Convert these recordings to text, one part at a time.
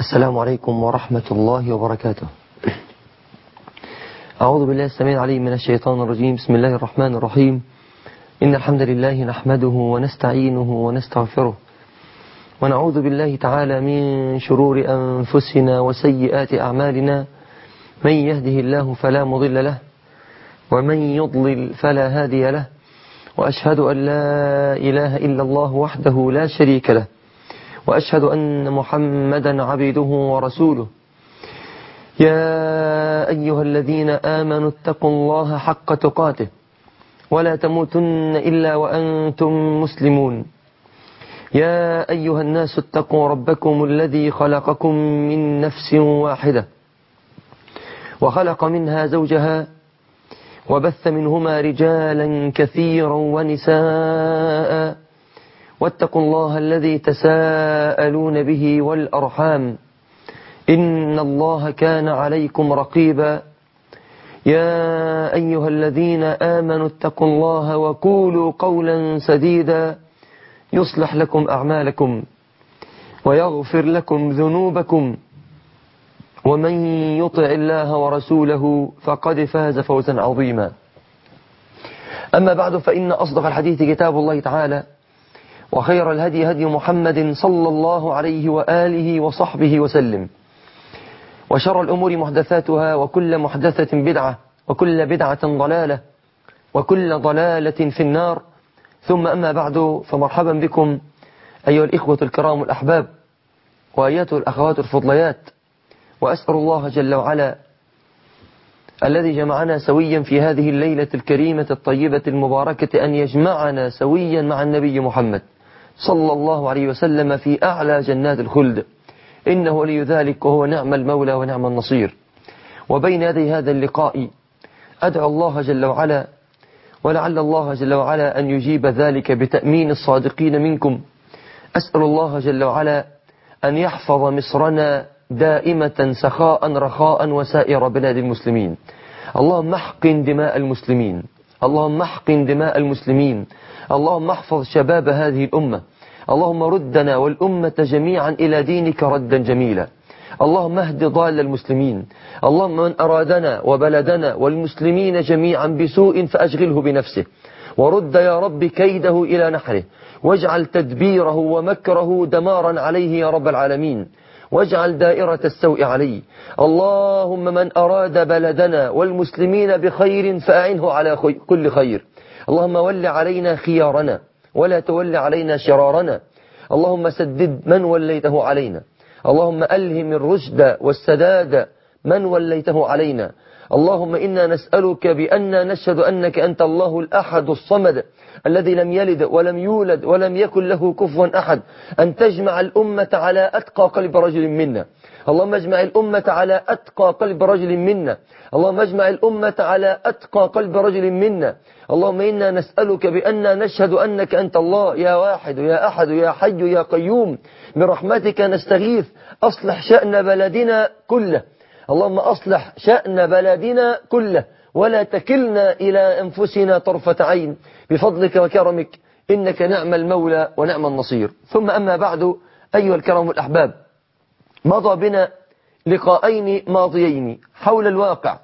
السلام عليكم ورحمة الله وبركاته. أعوذ بالله السميع العليم من الشيطان الرجيم. بسم الله الرحمن الرحيم. إن الحمد لله نحمده ونستعينه ونستغفره ونعوذ بالله تعالى من شرور أنفسنا وسيئات أعمالنا. من يهده الله فلا مضل له ومن يضلل فلا هادي له، وأشهد أن لا إله إلا الله وحده لا شريك له، وأشهد أن محمدا عبده ورسوله. يا أيها الذين آمنوا اتقوا الله حق تقاته ولا تموتن إلا وأنتم مسلمون. يا أيها الناس اتقوا ربكم الذي خلقكم من نفس واحدة وخلق منها زوجها وبث منهما رجالا كثيرا ونساء، واتقوا الله الذي تساءلون به والأرحام إن الله كان عليكم رقيبا. يا أيها الذين آمنوا اتقوا الله وقولوا قولا سديدا يصلح لكم أعمالكم ويغفر لكم ذنوبكم، ومن يطع الله ورسوله فقد فاز فوزا عظيما. أما بعد، فإن أصدق الحديث كتاب الله تعالى، وخير الهدي هدي محمد صلى الله عليه وآله وصحبه وسلم، وشر الأمور محدثاتها، وكل محدثة بدعة، وكل بدعة ضلالة، وكل ضلالة في النار. ثم أما بعد، فمرحبا بكم أيها الإخوة الكرام الأحباب، وأيتها الأخوات الفضليات، وأسأل الله جل وعلا الذي جمعنا سويا في هذه الليلة الكريمة الطيبة المباركة أن يجمعنا سويا مع النبي محمد صلى الله عليه وسلم في أعلى جنات الخلد، إنه ولي ذلك وهو نعم المولى ونعم النصير. وبين يدي هذا اللقاء أدعو الله جل وعلا، ولعل الله جل وعلا أن يجيب ذلك بتأمين الصادقين منكم. أسأل الله جل وعلا أن يحفظ مصرنا دائمة سخاء رخاء وسائر بلاد المسلمين. اللهم احقن دماء المسلمين، اللهم احقن دماء المسلمين، اللهم احفظ شباب هذه الأمة، اللهم ردنا والأمة جميعا إلى دينك ردا جميلا. اللهم اهد ضال المسلمين، اللهم من أرادنا وبلدنا والمسلمين جميعا بسوء فأشغله بنفسه، ورد يا رب كيده إلى نحره، واجعل تدبيره ومكره دمارا عليه يا رب العالمين، واجعل دائرة السوء عليه. اللهم من أراد بلدنا والمسلمين بخير فأعنه على كل خير. اللهم ول علينا خيارنا ولا تول علينا شرارنا. اللهم سدد من وليته علينا، اللهم ألهم الرشد والسداد من وليته علينا. اللهم إنا نسألك بأننا نشهد أنك أنت الله الأحد الصمد الذي لم يلد ولم يولد ولم يكن له كفوا أحد، أن تجمع الأمة على أتقى قلب رجل منا. اللهم اجمع الأمة على أتقى قلب رجل منا، اللهم اجمع الأمة على أتقى قلب رجل منا. اللهم إنا نسألك بأننا نشهد أنك أنت الله، يا واحد يا أحد يا حي يا قيوم، برحمتك نستغيث. أصلح شأن بلدنا كله، اللهم أصلح شأن بلدنا كله، ولا تكلنا إلى أنفسنا طرفة عين، بفضلك وكرمك، إنك نعم المولى ونعم النصير. ثم أما بعد، أيها الكرام الأحباب، مضى بنا لقاءين ماضيين حول الواقع،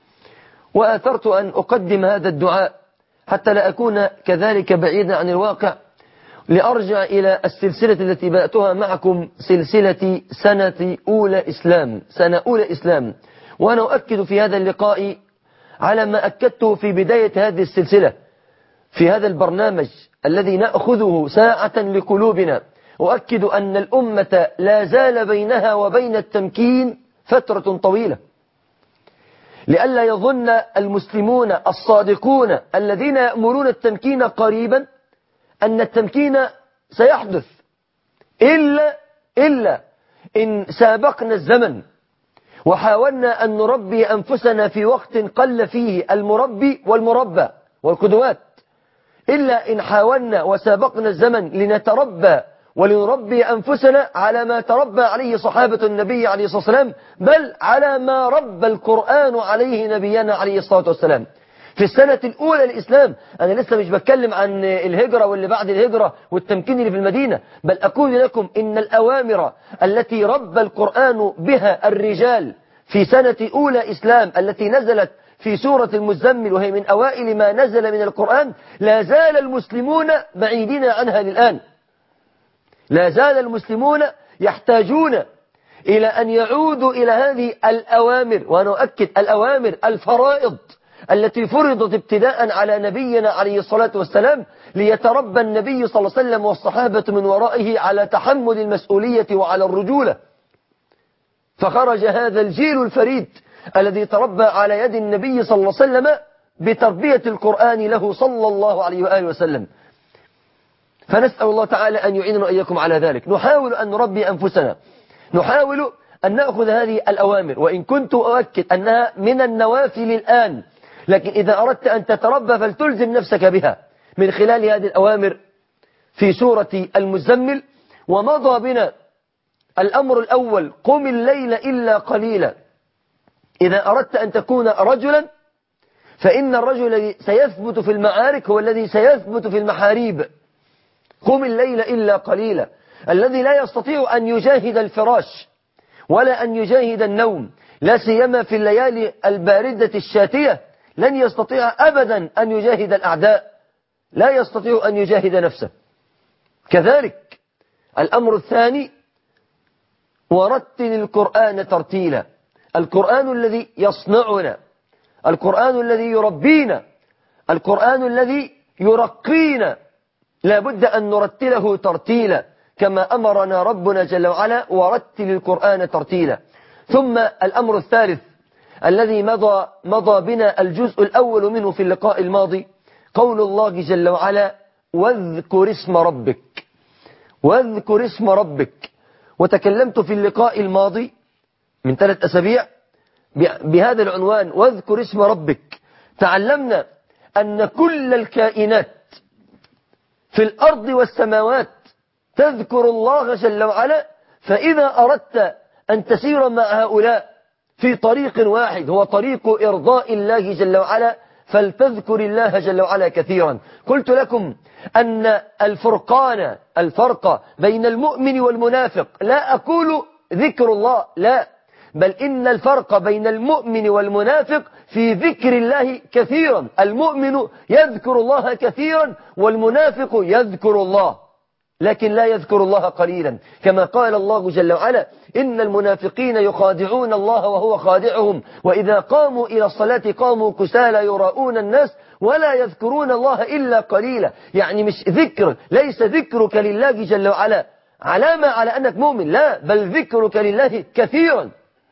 وآثرت أن أقدم هذا الدعاء حتى لا أكون كذلك بعيدا عن الواقع، لأرجع إلى السلسلة التي بدأتها معكم، سلسلة سنة أولى إسلام. وأنا أؤكد في هذا اللقاء على ما أكدته في بداية هذه السلسلة في هذا البرنامج الذي نأخذه ساعة لقلوبنا. أؤكد أن الأمة لا زال بينها وبين التمكين فترة طويلة، لئلا يظن المسلمون الصادقون الذين يأمرون التمكين قريبا أن التمكين سيحدث إلا إن سابقنا الزمن وحاولنا أن نربي أنفسنا في وقت قل فيه المربي والمربى والقدوات، إلا إن حاولنا وسابقنا الزمن لنتربى ولنربي أنفسنا على ما تربى عليه صحابة النبي عليه الصلاة والسلام، بل على ما ربى القرآن عليه نبينا عليه الصلاة والسلام. في السنة الأولى للإسلام. أنا لسه مش بتكلم عن الهجرة واللي بعد الهجرة والتمكين اللي في المدينة، بل أقول لكم إن الأوامر التي رب القرآن بها الرجال في سنة أولى إسلام التي نزلت في سورة المزمل، وهي من أوائل ما نزل من القرآن، لا زال المسلمون بعيدين عنها للآن. لا زال المسلمون يحتاجون إلى أن يعودوا إلى هذه الأوامر، وأنا أؤكد الأوامر الفرائض التي فرضت ابتداء على نبينا عليه الصلاة والسلام، ليتربى النبي صلى الله عليه وسلم والصحابة من ورائه على تحمل المسؤولية وعلى الرجولة. فخرج هذا الجيل الفريد الذي تربى على يد النبي صلى الله عليه وسلم بتربية القرآن له صلى الله عليه وآله وسلم. فنسأل الله تعالى أن يعيننا وإياكم على ذلك. نحاول أن نربي أنفسنا، نحاول أن نأخذ هذه الأوامر، وإن كنت أؤكد أنها من النوافل الآن، لكن إذا أردت أن تتربى فلتلزم نفسك بها من خلال هذه الأوامر في سورة المزمل. ومضى بنا الأمر الأول: قم الليل إلا قليلا. إذا أردت أن تكون رجلا، فإن الرجل الذي سيثبت في المعارك هو الذي سيثبت في المحاريب. قم الليل إلا قليلا. الذي لا يستطيع أن يجاهد الفراش ولا أن يجاهد النوم، لا سيما في الليالي الباردة الشاتية، لن يستطيع أبدا أن يجاهد الأعداء، لا يستطيع أن يجاهد نفسه. كذلك الأمر الثاني: ورتل القرآن ترتيلا. القرآن الذي يصنعنا، القرآن الذي يربينا، القرآن الذي يرقينا، لا بد أن نرتله ترتيلا كما أمرنا ربنا جل وعلا: ورتل القرآن ترتيلا. ثم الأمر الثالث الذي مضى بنا الجزء الأول منه في اللقاء الماضي: قول الله جل وعلا: واذكر اسم ربك. واذكر اسم ربك. وتكلمت في اللقاء الماضي من 3 أسابيع بهذا العنوان: واذكر اسم ربك. تعلمنا أن كل الكائنات في الأرض والسماوات تذكر الله جل وعلا. فإذا أردت أن تسير مع هؤلاء في طريق واحد هو طريق إرضاء الله جل وعلا، فلتذكر الله جل وعلا كثيرا. قلت لكم أن الفرق بين المؤمن والمنافق، لا أقول ذكر الله، لا، بل إن الفرق بين المؤمن والمنافق في ذكر الله كثيرا. المؤمن يذكر الله كثيرا، والمنافق يذكر الله لكن لا يذكر الله قليلا، كما قال الله جل وعلا: إن المنافقين يخادعون الله وهو خادعهم وإذا قاموا إلى الصلاة قاموا كسالى يراءون الناس ولا يذكرون الله إلا قليلا. يعني مش ذكر، ليس ذكرك لله جل وعلا علامة على أنك مؤمن، لا، بل ذكرك لله كثيرا.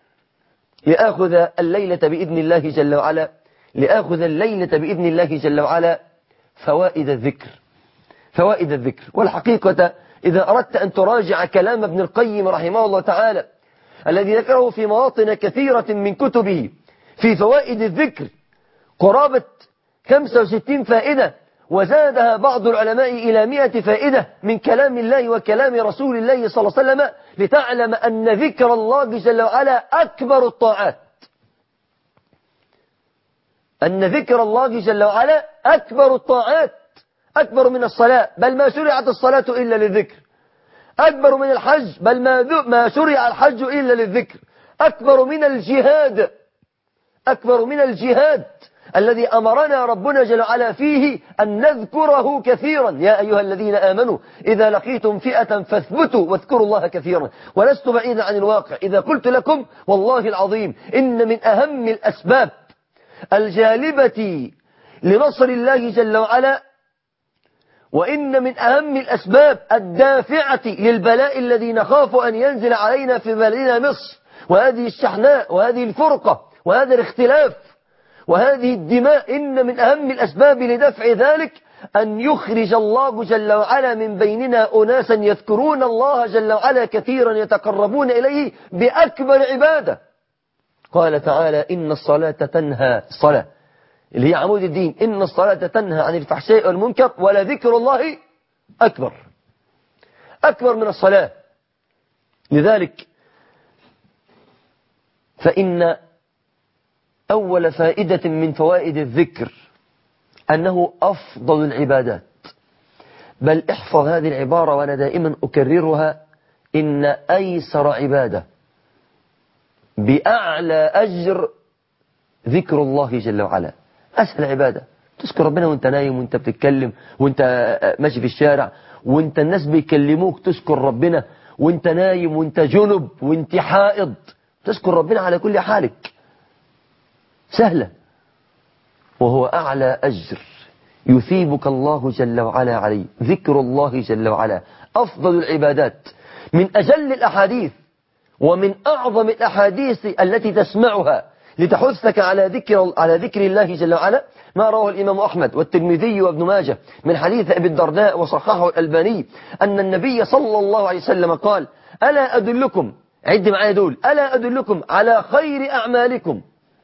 لآخذ الليلة بإذن الله جل وعلا، لآخذ الليلة بإذن الله جل وعلا فوائد الذكر. فوائد الذكر. والحقيقة إذا أردت أن تراجع كلام ابن القيم رحمه الله تعالى الذي ذكره في مواطن كثيرة من كتبه في فوائد الذكر قرابة 65 فائدة، وزادها بعض العلماء إلى 100 فائدة من كلام الله وكلام رسول الله صلى الله عليه وسلم، لتعلم أن ذكر الله جل وعلا أكبر الطاعات. أن ذكر الله جل وعلا أكبر الطاعات، أكبر من الصلاة، بل ما شرعت الصلاة إلا للذكر. أكبر من الحج، بل ما شرع الحج إلا للذكر. أكبر من الجهاد، أكبر من الجهاد الذي أمرنا ربنا جل وعلا فيه أن نذكره كثيرا. يا أيها الذين آمنوا إذا لقيتم فئة فاثبتوا واذكروا الله كثيرا. ولست بعيدا عن الواقع إذا قلت لكم والله العظيم إن من أهم الأسباب الجالبة لنصر الله جل وعلا، وإن من أهم الأسباب الدافعة للبلاء الذي نخاف أن ينزل علينا في بلدنا مصر، وهذه الشحناء وهذه الفرقة وهذا الاختلاف وهذه الدماء، إن من أهم الأسباب لدفع ذلك أن يخرج الله جل وعلا من بيننا أناسا يذكرون الله جل وعلا كثيرا يتقربون إليه بأكبر عبادة. قال تعالى: إن الصلاة تنهى، الصلاة اللي هي عمود الدين، إن الصلاة تنهى عن الفحشاء والمنكر ولذكر الله أكبر، أكبر من الصلاة. لذلك فإن أول فائدة من فوائد الذكر أنه أفضل العبادات. بل احفظ هذه العبارة وأنا دائما أكررها: إن أيسر عبادة بأعلى أجر ذكر الله جل وعلا. أسهل عبادة تذكر ربنا وانت نايم وانت بتتكلم وانت ماشي في الشارع وانت الناس بيكلموك تذكر ربنا وانت نايم وانت جنب وانت حائض تذكر ربنا على كل حالك. سهلة، وهو أعلى أجر يثيبك الله جل وعلا عليه. ذكر الله جل وعلا أفضل العبادات. من أجل الأحاديث ومن أعظم الأحاديث التي تسمعها لتحثك على ذكر الله جل وعلا ما رواه الإمام أحمد والترمذي وابن ماجه من حديث أبي الدرداء وصححه الألباني أن النبي صلى الله عليه وسلم قال: ألا أدلكم، عد معايا دول، ألا أدلكم على خير أعمالكم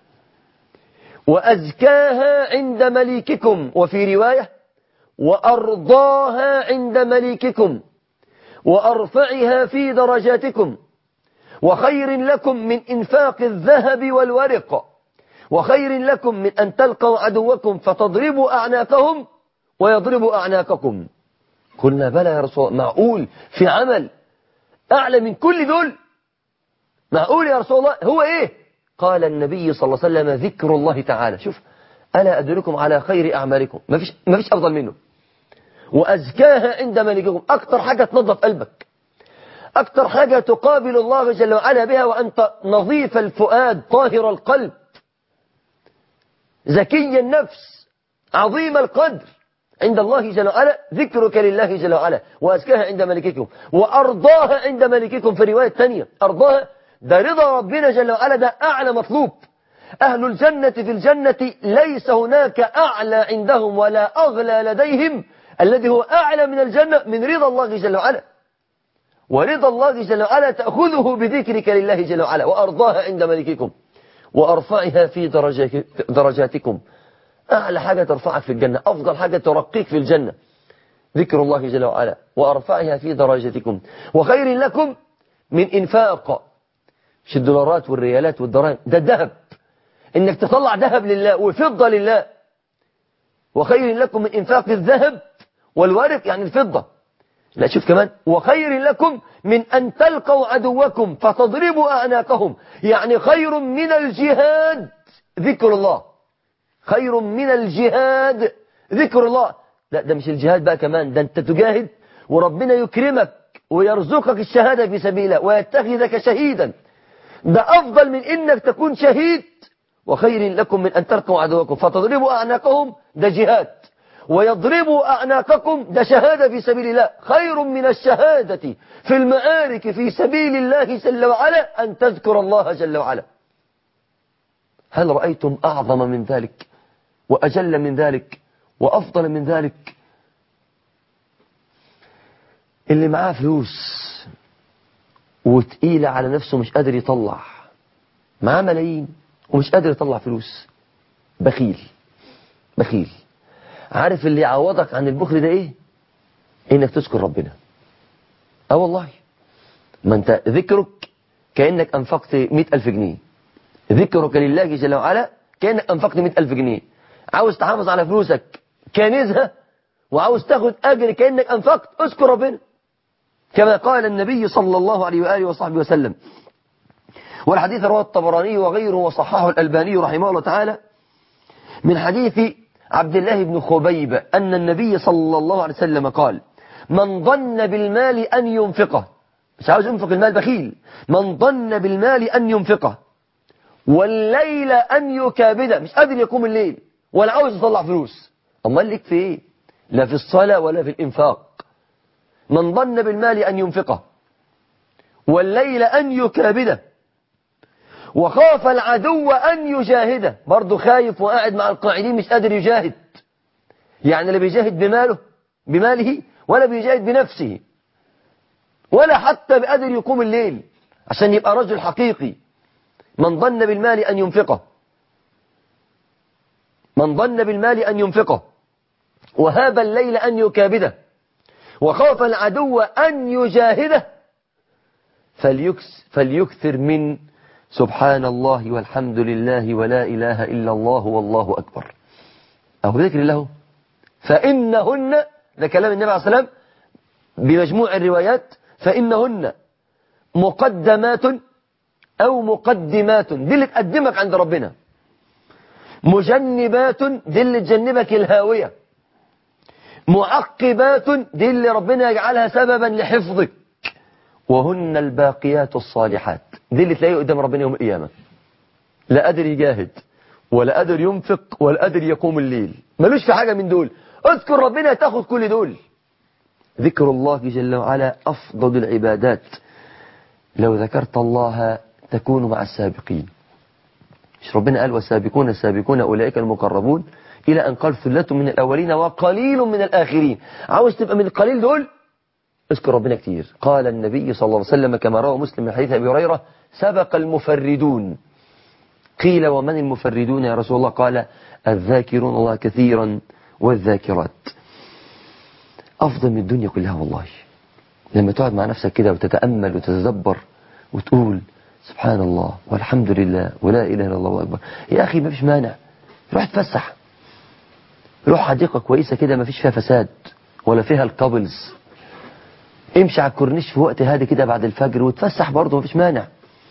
وأزكاها عند مليككم، وفي رواية وأرضاها عند مليككم وأرفعها في درجاتكم، وخير لكم من إنفاق الذهب والورق، وخير لكم من أن تلقوا عدوكم فتضربوا أعناقهم ويضربوا أعناقكم. قلنا: بلى يا رسول الله، معقول في عمل أعلى من كل دول؟ معقول يا رسول الله؟ هو إيه؟ قال النبي صلى الله عليه وسلم: ذكر الله تعالى. شوف، ألا أدلكم على خير أعمالكم، ما فيش أفضل منه. وأزكاها عند ملككم، أكتر حاجة تنظف قلبك، أكتر حاجة تقابل الله جل وعلا بها وأنت نظيف الفؤاد طاهر القلب زكي النفس عظيم القدر عند الله جل وعلا ذكرك لله جل وعلا. وأزكاها عند ملككم وأرضاها عند ملككم. في رواية ثانية أرضاها، ده رضا ربنا جل وعلا، ده أعلى مطلوب. أهل الجنة في الجنة ليس هناك أعلى عندهم ولا أغلى لديهم الذي هو أعلى من الجنة من رضا الله جل وعلا. ورضا الله جل وعلا تأخذه بذكرك لله جل وعلا. وأرضاها عند ملككم وأرفعها في درجاتكم. أعلى حاجة ترفعك في الجنة، أفضل حاجة ترقيك في الجنة ذكر الله جل وعلا. وأرفعها في درجاتكم وخير لكم من إنفاق، مش الدولارات والريالات والدراهم، ده الذهب، إنك تطلع ذهب لله وفضة لله. وخير لكم من إنفاق الذهب والورق، يعني الفضة. لا، شوف كمان: وخير لكم من أن تلقوا عدوكم فتضربوا أعناقهم، يعني خير من الجهاد ذكر الله. خير من الجهاد ذكر الله. لا، ده مش الجهاد بقى كمان، ده أنت تجاهد وربنا يكرمك ويرزقك الشهادة في سبيله ويتخذك شهيدا. ده أفضل من إنك تكون شهيد. وخير لكم من أن تلقوا عدوكم فتضربوا أعناقهم، ده جهاد. ويضربوا أعناقكم، ده شهادة في سبيل الله. خير من الشهادة في المعارك في سبيل الله جل وعلا أن تذكر الله جل وعلا. هل رأيتم أعظم من ذلك وأجل من ذلك وأفضل من ذلك؟ اللي معاه فلوس وتقيلة على نفسه مش قادر يطلع، معاه ملايين ومش قادر يطلع فلوس، بخيل. بخيل. عارف اللي يعوضك عن البخل ده ايه؟ انك تذكر ربنا. والله، ما انت ذكرك كأنك انفقت 100,000 جنيه. ذكرك لله جل وعلا كأنك انفقت 100,000 جنيه. عاوز تحافظ على فلوسك كنزها وعاوز تاخد اجر كأنك انفقت، اذكر ربنا كما قال النبي صلى الله عليه وآله وصحبه وسلم. والحديث رواه الطبراني وغيره وصححه الألباني رحمه الله تعالى من حديث عبد الله بن خبيب أن النبي صلى الله عليه وسلم قال: من ظن بالمال أن ينفقه، مش عاوز ينفق المال، بخيل. من ظن بالمال أن ينفقه والليل أن يكابده، مش قادر يقوم الليل ولا عاوز يطلع فلوس، أمال لك في إيه؟ لا في الصلاة ولا في الإنفاق. من ظن بالمال أن ينفقه والليل أن يكابده وخاف العدو أن يجاهده، برضه خايف وقاعد مع القاعدين مش قادر يجاهد، يعني لا بيجاهد بماله ولا بيجاهد بنفسه ولا حتى بقدر يقوم الليل عشان يبقى رجل حقيقي. من ظن بالمال أن ينفقه، من ظن بالمال أن ينفقه وهاب الليل أن يكابده وخاف العدو أن يجاهده فليكثر من سبحان الله والحمد لله ولا إله إلا الله والله أكبر. أو ذكر الله، فإنهن، ده كلام النبي عليه الصلاة والسلام بمجموع الروايات، فإنهن مقدمات أو مقدمات، دي اللي تقدمك عند ربنا، مجنبات دي اللي تجنبك الهاوية، معقبات دي اللي ربنا يجعلها سببا لحفظك، وهن الباقيات الصالحات دي اللي تلاقيه قدام ربنا يوم القيامة، لا قادر يجاهد ولا قادر ينفق ولا قادر يقوم الليل، ملوش في حاجة من دول، اذكر ربنا تاخد كل دول. ذكر الله جل وعلا أفضل العبادات، لو ذكرت الله تكون مع السابقين. مش ربنا قال والسابقون السابقون أولئك المقربون، إلى أن قال ثلة من الأولين وقليل من الآخرين. عاوز تبقى من القليل دول، اذكر ربنا كتير. قال النبي صلى الله عليه وسلم كما روى مسلم من حديث أبي هريرة: سبق المفردون. قيل ومن المفردون يا رسول الله؟ قال الذاكرون الله كثيرا والذاكرات. أفضل من الدنيا كلها والله، لما تقعد مع نفسك كده وتتأمل وتتدبر وتقول سبحان الله والحمد لله ولا إله إلا الله أكبر. يا أخي ما فيش مانع، روح تفسح، روح حديقة كويسة كده ما فيش فيها فساد ولا فيها الكابلز، امشي على الكورنيش في وقت هادي كده بعد الفجر وتفسح برضه ما فيش مانع.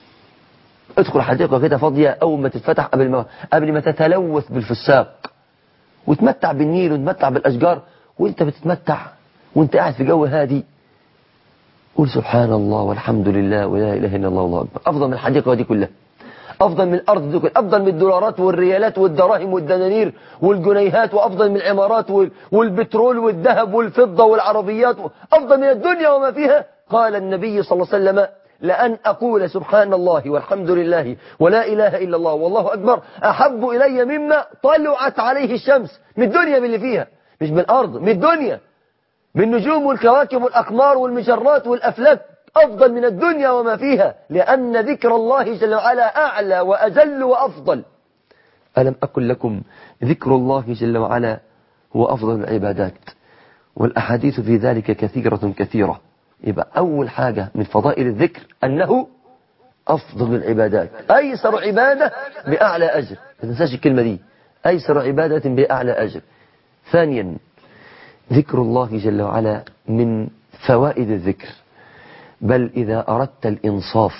ادخل حديقة كده فاضية أول ما تتفتح قبل ما تتلوث بالفساق، وتمتع بالنيل وتمتع بالأشجار، وانت بتتمتع وانت قاعد في جو هادي قول سبحان الله والحمد لله ولا إله إلا الله والله أكبر. أفضل من الحديقة دي كلها، أفضل من الأرض دي كلها، أفضل من الدولارات والريالات والدراهم والدنانير والجنيهات، وأفضل من العمارات والبترول والذهب والفضة والعربيات، أفضل من الدنيا وما فيها. قال النبي صلى الله عليه وسلم: لأن أقول سبحان الله والحمد لله ولا إله إلا الله والله أكبر أحب إلي مما طلعت عليه الشمس. من الدنيا باللي فيها، مش من الأرض، من الدنيا، بالنجوم والكواكب والأقمار والمجرات والأفلاك، أفضل من الدنيا وما فيها، لأن ذكر الله جل وعلا أعلى وأجل وأفضل. ألم أقل لكم ذكر الله جل وعلا هو أفضل العبادات، والأحاديث في ذلك كثيرة كثيرة. يبقى أول حاجة من فضائل الذكر أنه أفضل العبادات، أيسر عبادة بأعلى أجر، ما تنساش الكلمة دي، أيسر عبادة بأعلى أجر. ثانيا ذكر الله جل وعلا من فوائد الذكر، بل إذا أردت الإنصاف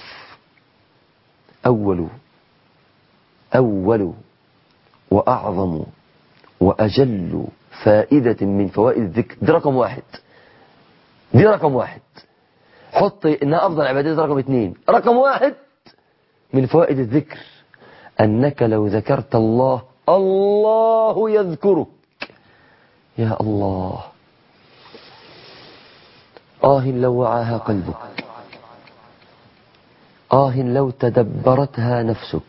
أول وأعظم وأجل فائدة من فوائد الذكر، دي رقم واحد، دي رقم واحد، حط إنها أفضل عبادات رقم اثنين. رقم واحد من فوائد الذكر أنك لو ذكرت الله الله يذكرك. يا الله، لو وعاها قلبك، لو تدبرتها نفسك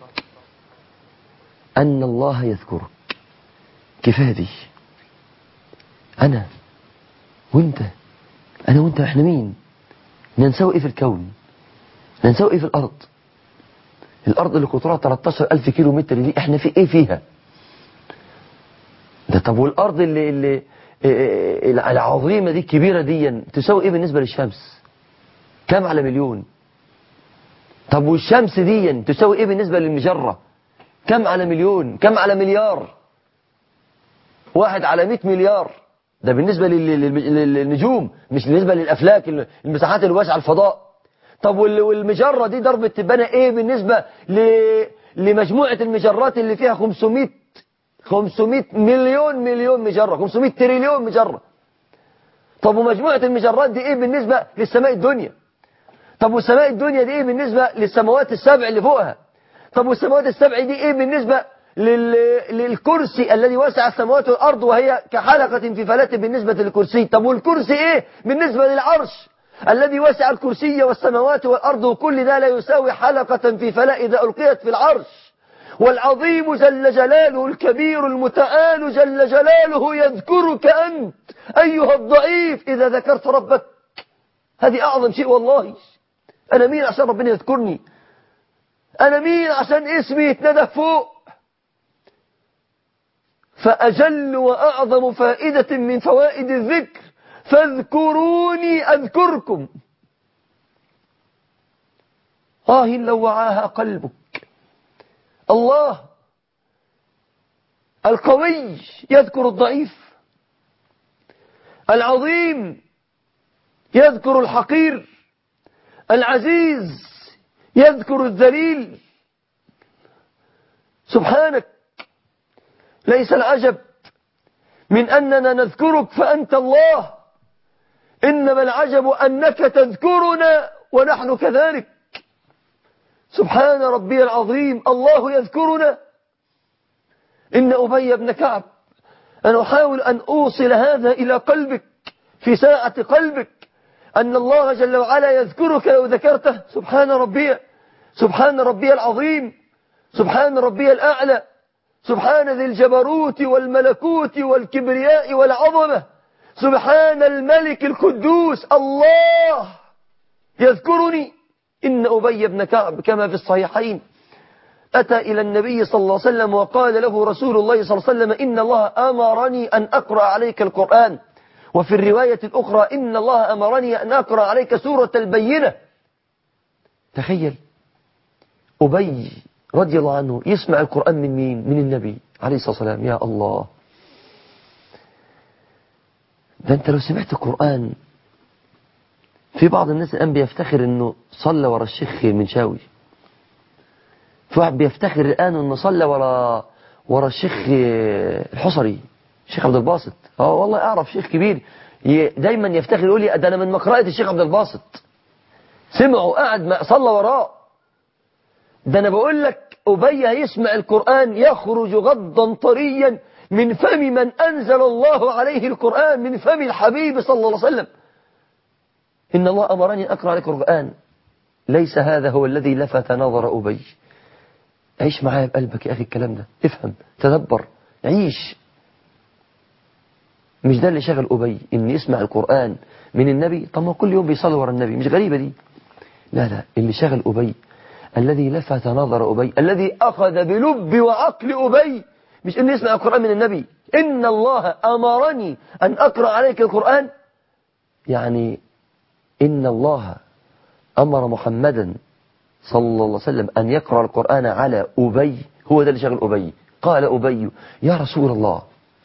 أن الله يذكرك. كفاية دي، أنا وإنت، أنا وإنت، إحنا مين؟ ننسوي إيه في الكون؟ ننسوي إيه في الأرض؟ الأرض اللي قطرها 13,000 كيلو متر دي إحنا في إيه فيها؟ ده طب والأرض اللي العظيمة دي الكبيرة دي تساوي إيه بالنسبة للشمس؟ كم على مليون؟ طب والشمس دي تساوي إيه بالنسبة للمجرة؟ كم على مليون؟ كم على مليار؟ 1 على 100 مليار. ده بالنسبة للنجوم، مش بالنسبة للأفلاك، المساحات الواسعة الفضاء. طب والمجرة دي ضرب التبانة إيه بالنسبة لمجموعة المجرات اللي فيها 500 مليون مجرة، 500 تريليون مجرة. طب ومجموعة المجرات دي إيه بالنسبة للسماء الدنيا؟ طب والسماء الدنيا دي إيه بالنسبة للسماوات السبع اللي فوقها؟ طب والسماوات السبع دي إيه بالنسبة للكرسي الذي وسع السماوات والأرض وهي كحلقة في فلاة بالنسبة للكرسي؟ طب والكرسي إيه بالنسبة للعرش الذي وسع الكرسي والسماوات والأرض، وكل ده لا يساوي حلقة في فلاة إذا ألقيت في العرش. والعظيم جل جلاله الكبير المتعال جل جلاله يذكرك أنت أيها الضعيف إذا ذكرت ربك. هذه أعظم شيء والله. أنا مين عشان ربنا يذكرني؟ أنا مين عشان اسمي يتندى فوق؟ فأجل وأعظم فائدة من فوائد الذكر فاذكروني أذكركم. لو وعاها قلبك. الله القوي يذكر الضعيف، العظيم يذكر الحقير، العزيز يذكر الذليل. سبحانك، ليس العجب من أننا نذكرك فأنت الله، إنما العجب أنك تذكرنا ونحن كذلك. سبحان ربي العظيم، الله يذكرنا. إن أبي بن كعب، أنا أحاول أن أوصل هذا إلى قلبك في ساعة قلبك، أن الله جل وعلا يذكرك لو ذكرته. سبحان ربي العظيم، سبحان ربي الأعلى، سبحان ذي الجبروت والملكوت والكبرياء والعظمة، سبحان الملك القدوس، الله يذكرني. إن أبي بن كعب كما في الصحيحين أتى إلى النبي صلى الله عليه وسلم وقال له رسول الله صلى الله عليه وسلم: إن الله أمرني أن أقرأ عليك القرآن. وفي الرواية الأخرى: إن الله أمرني أن أقرأ عليك سورة البينة. تخيل أبي رضي الله عنه يسمع القرآن من مين؟ من النبي عليه الصلاة والسلام. يا الله، ده أنت لو سمعت القرآن، في بعض الناس الآن بيفتخر أنه صلى ورا الشيخ المنشاوي، في واحد بيفتخر الآن أنه صلى ورا الشيخ الحصري، الشيخ عبد الباسط. والله أعرف شيخ كبير دايما يفتخر يقول لي: ده أنا من مقرأة الشيخ عبد الباسط، سمعه قاعد صلى وراه. ده أنا بقول لك أبي يسمع القرآن يخرج غضا طريا من فم من أنزل الله عليه القرآن، من فم الحبيب صلى الله عليه وسلم. إن الله أمرني أن أقرأ عليك القرآن. ليس هذا هو الذي لفت نظر أبي. عيش معايا بقلبك يا أخي الكلام ده، افهم، تدبر، عيش. مش ده اللي شغل أبي إن يسمع القرآن من النبي؟ طب ما كل يوم بيصلي ورا النبي، مش غريبة دي؟ لا، اللي شغل أبي، الذي لفت نظر أبي، الذي أخذ بلب وعقل أبي، مش إن يسمع القرآن من النبي. إن الله أمرني أن أقرأ عليك القرآن، يعني إن الله أمر محمدا صلى الله عليه وسلم أن يقرأ القرآن على أبي. هو ده اللي شغل أبي. قال أبي: يا رسول الله،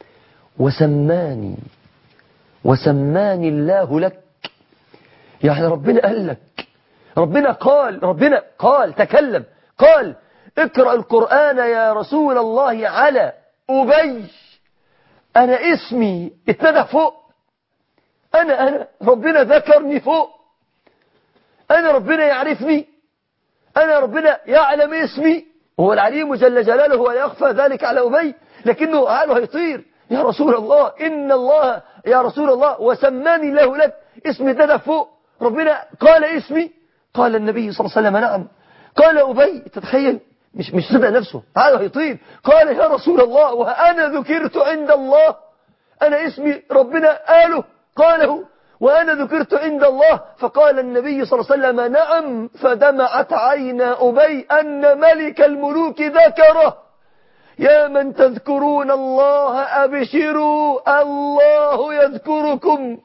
وسماني الله لك. يعني ربنا قال لك، ربنا قال تكلم، قال: اقرأ القرآن يا رسول الله على أبي. أنا اسمي اتندى فوق، أنا ربنا ذكرني فوق، أنا ربنا يعرفني، أنا ربنا يعلم اسمي. هو العليم جل جلاله ولا يخفى ذلك على أبي، لكنه عاله هيطير: يا رسول الله، إن الله يا رسول الله وسماني الله لك، اسمي اتندى فوق، ربنا قال اسمي. قال النبي صلى الله عليه وسلم: نعم. قال أبي، تتخيل، مش صدق نفسه، عاله هيطير. قال: يا رسول الله، وأنا ذكرت عند الله، أنا اسمي ربنا قاله وأنا ذكرت عند الله. فقال النبي صلى الله عليه وسلم: نعم. فدمعت عينا أبي أن ملك الملوك ذكره. يا من تذكرون الله أبشروا، الله يذكركم،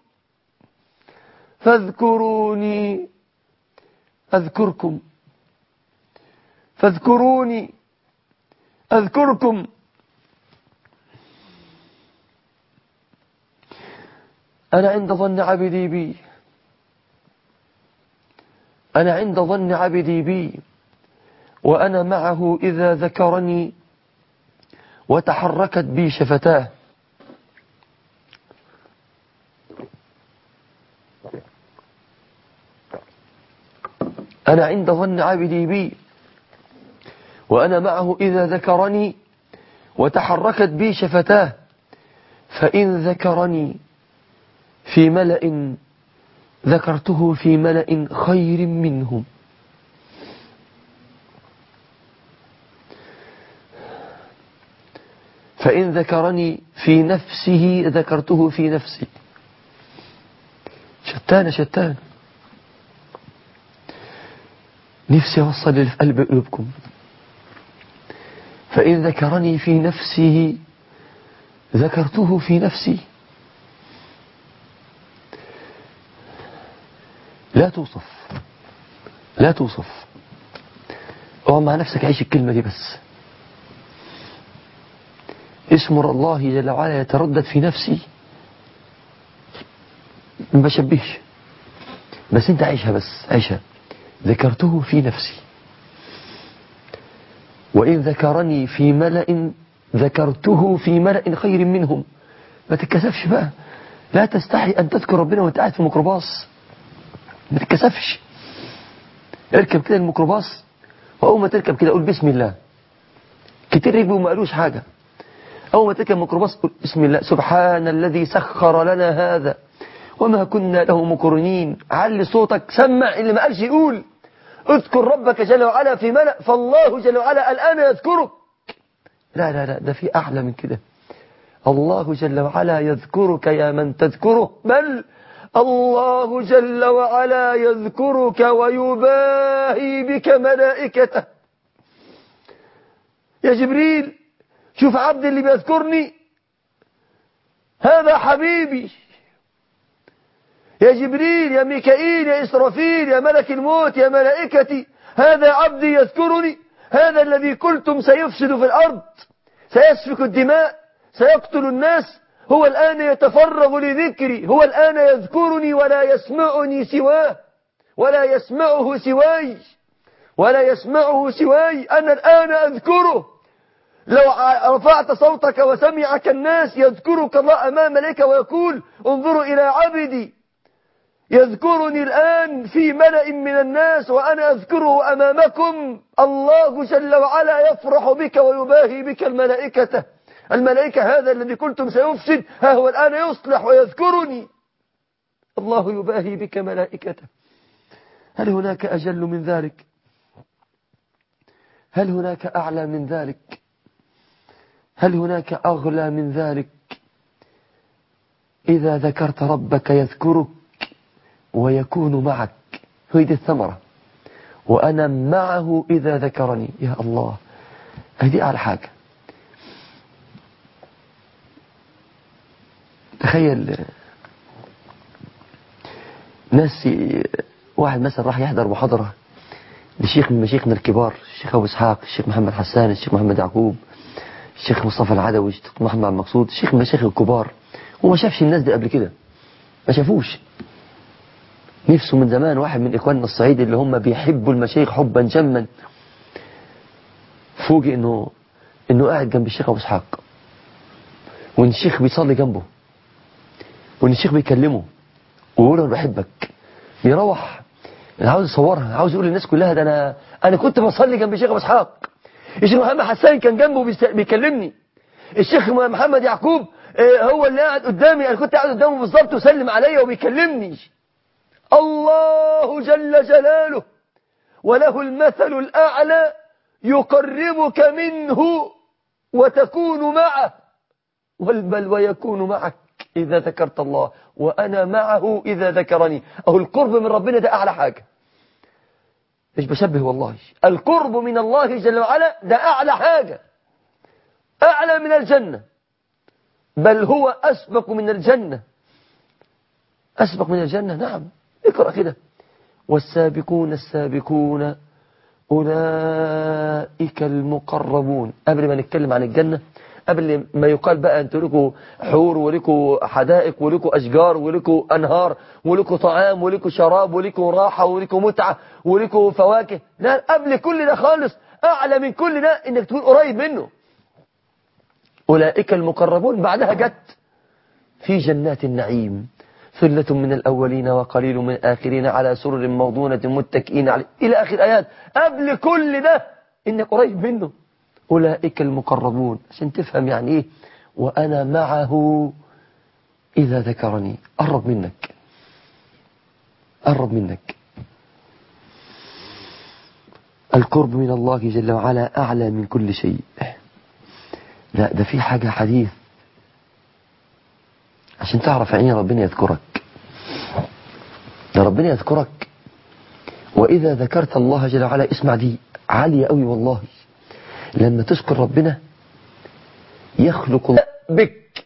فاذكروني أذكركم، فاذكروني أذكركم. أنا عند ظن عبدي بي، أنا عند ظن عبدي بي، وأنا معه إذا ذكرني وتحركت بي شفتاه. أنا عند ظن عبدي بي، وأنا معه إذا ذكرني وتحركت بي شفتاه. فإن ذكرني في ملأ ذكرته في ملأ خير منهم. فإن ذكرني في نفسه ذكرته في نفسي. شتان. نفسي أوصل اللي في قلوبكم. فإن ذكرني في نفسه ذكرته في نفسي. لا توصف. اقعد مع نفسك، عيش الكلمة دي بس. اسم الله جل وعلا يتردد في نفسي، ما بشبهش، بس انت عيشها، بس عيشها. ذكرته في نفسي، وإن ذكرني في ملأ ذكرته في ملأ خير منهم. ما تتكسفش بقى، لا تستحي أن تذكر ربنا وانت قاعد في الميكروباص، ما تتكسفش. اركب كده الميكروباص، وأول ما تركب كده قول بسم الله. كتير ركبوا وما قالوش حاجة. أول ما تركب الميكروباص قول بسم الله، سبحان الذي سخر لنا هذا وما كنا له مقرنين. علي صوتك، سمع اللي ما قالش يقول. اذكر ربك جل وعلا في ملأ، فالله جل وعلا الآن يذكرك. لا لا لا، ده في أعلى من كده. الله جل وعلا يذكرك يا من تذكره، بل الله جل وعلا يذكرك ويباهي بك ملائكته. يا جبريل، شوف عبد اللي بيذكرني، هذا حبيبي. يا جبريل، يا ميكائيل، يا إسرافيل، يا ملك الموت، يا ملائكتي، هذا عبدي يذكرني. هذا الذي قلتم سيفسد في الأرض، سيسفك الدماء، سيقتل الناس، هو الآن يتفرغ لذكري، هو الآن يذكرني ولا يسمعني سواه، ولا يسمعه سواي، ولا يسمعه سواي. أنا الآن أذكره. لو رفعت صوتك وسمعك الناس، يذكرك الله أمام ملائك ويقول انظروا إلى عبدي يذكرني الآن في ملأ من الناس وأنا أذكره أمامكم. الله جل وعلا يفرح بك ويباهي بك الملائكة. الملائكة، هذا الذي قلتم سيفسد، ها هو الآن يصلح ويذكرني. الله يباهي بك ملائكته. هل هناك أجل من ذلك؟ هل هناك أعلى من ذلك؟ هل هناك أغلى من ذلك؟ إذا ذكرت ربك يذكرك ويكون معك. هذه الثمرة، وأنا معه إذا ذكرني. يا الله، هذه أعلى حاجة. تخيل ناس، واحد مثلا راح يحضر محاضرة لشيخ من مشايخنا الكبار، الشيخ أبو إسحاق، الشيخ محمد حسان، الشيخ محمد يعقوب، الشيخ مصطفى العدوي، الشيخ محمد عبد المقصود، الشيخ من مشايخ الكبار. وما شافش الناس دي قبل كده، ما شافوش. نفسه من زمان واحد من إخواننا الصعيد اللي هم بيحبوا المشايخ حبا جما، فوجئ إنه قاعد جنب الشيخ أبو إسحاق، وإن الشيخ بيصلي جنبه، وإن الشيخ بيكلمه ويقول له أنا بحبك. يروح أنا عاوز أصورها، عاوز يقول للناس كلها ده أنا كنت بصلي جنب الشيخ أبو إسحاق. الشيخ محمد حسان كان جنبه بيكلمني. الشيخ محمد يعقوب هو اللي قاعد قدامي، أنا كنت قاعد قدامه بالظبط وسلم عليا وبيكلمني. الله جل جلاله وله المثل الأعلى يقربك منه وتكون معه، بل ويكون معك إذا ذكرت الله، وأنا معه إذا ذكرني. أو القرب من ربنا ده أعلى حاجة، مش بشبه والله. القرب من الله جل وعلا ده أعلى حاجة، أعلى من الجنة، بل هو أسبق من الجنة. أسبق من الجنة، نعم. اقرأ كده: والسابقون السابقون أولئك المقربون. قبل ما نتكلم عن الجنة، قبل ما يقال بقى أنتوا لكم حور ولكم حدائق ولكم أشجار ولكم أنهار ولكم طعام ولكم شراب ولكم راحة ولكم متعة ولكم فواكه، لا، قبل كل ده خالص، أعلى من كل ده إنك تكون قريب منه. أولئك المقربون، بعدها جت في جنات النعيم ثلة من الأولين وقليل من الآخرين على سرر موضونة متكئين عليه، إلى آخر آيات. قبل كل ده إنك قريب منه. أولئك المقربون، عشان تفهم يعني إيه وأنا معه إذا ذكرني. قرب منك، قرب منك. القرب من الله جل وعلا أعلى من كل شيء. لا، ده في حاجة حديث عشان تعرف يعني ربنا يذكرك. ده ربنا يذكرك وإذا ذكرت الله جل وعلا، اسمع دي عالية قوي والله. لما تذكر ربنا يخلق الله بك،